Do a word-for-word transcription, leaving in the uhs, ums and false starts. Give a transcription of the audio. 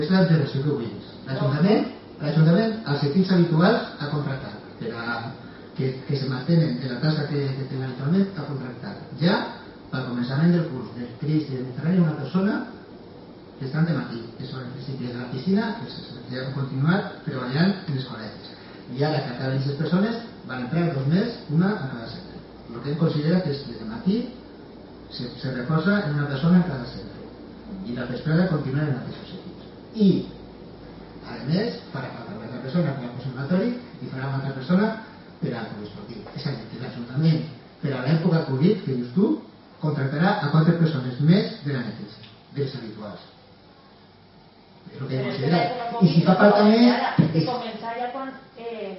És l'antelació que vull dir. L'Ajuntament, l'Ajuntament, els equips habituals ha contractat, per a, que, que se mantenen en la tasca que, que tenen habitualment, ha contractat. Ja, pel començament del curs, del Cris i del Mediterrani, una persona que estan de matí, que són el principi de la piscina, que s'ha continuat treballant en els col·legis. I ara que acaben aquestes persones, van entrar dos més, una a cada centre. El que em considera que és que de matí se, se reposa en una persona en cada centre. I la vesprada continua en aquests equips. I, a més, farà falta una altra persona per al conservatori i farà una altra persona per al poliesportiu. És a dir, que l'Ajuntament, per a l'època Covid, que dius tu, contractarà a quatre persones més de la neteja, dels habituals. És el que he considerat. I si fa falta més... I començar ja quan